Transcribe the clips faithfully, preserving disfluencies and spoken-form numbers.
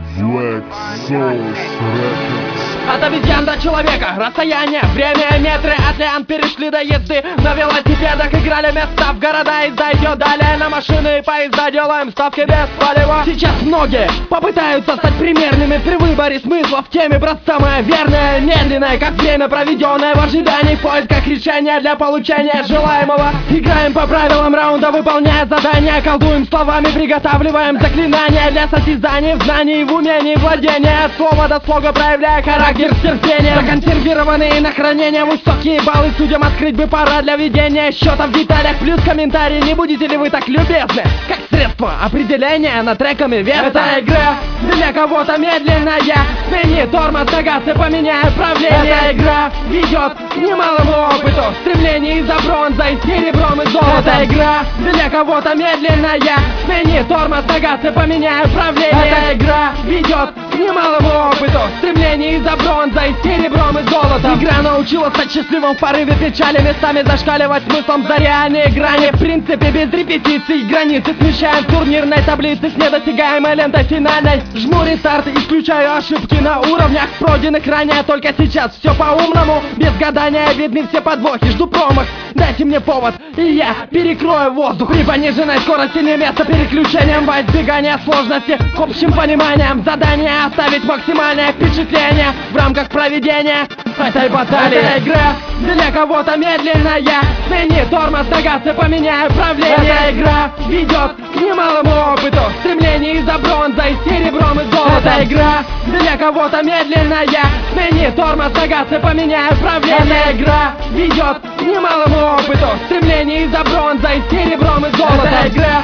Black Sauce Records. От обезьян до человека, расстояние, время, метры от лиан перешли до езды на велосипедах, играли места в города, и зайдет далее на машины и поезда, делаем ставки без палева. Сейчас многие попытаются стать примерными при выборе смысла в теме, брат, самое верное, медленное, как время, проведенное в ожидании, в поисках решения для получения желаемого. Играем по правилам раунда, выполняя задания, колдуем словами, приготавливаем заклинания для состязаний в знании, в умении, владения, от слова до слога, проявляя характер с терпением. Законсервированные на хранение высокие баллы судьям открыть бы пора для ведения счета в деталях, плюс комментарии. Не будете ли вы так любезны, как средство определения над треками веса? Это игра для кого-то медленная, смени тормоз на газ и поменяй управление. Эта игра ведет к немалому опыту, стремлений за бронзой, серебром и золотом. Эта игра для кого-то медленная, смени тормоз на газ и поменяй управление. Эта игра ведет к немалому опыту, стремлений за бронзой, серебром и золотом. Игра научила стать счастливым в порыве печали, местами зашкаливать смыслом за реальные грани. В принципе без репетиций границы смещаем в турнирной таблице с недосягаемой лентой финальной. Жму рестарт, исключаю ошибки на уровнях пройденных ранее. Только сейчас все по-умному, без гадания видны все подвохи. Жду промах, дайте мне повод, и я перекрою воздух. При пониженной скорости не место переключением, во избегание сложности общим пониманием. Задание оставить максимальное впечатление в рамках проведения этой баталии. Эта игра для кого-то медленная, смени тормоз на газ и поменяй управление. Эта игра ведет к немалому опыту, стремлений за бронзой, серебром и золотом. Эта игра для кого-то медленная, смени тормоз на газ и поменяй управление. Эта игра ведет к немалому опыту, стремлений за бронзой, серебром и золотом. Эта игра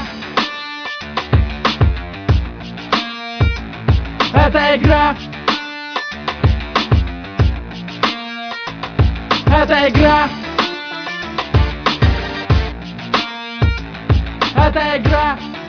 Эта игра Эта игра Эта игра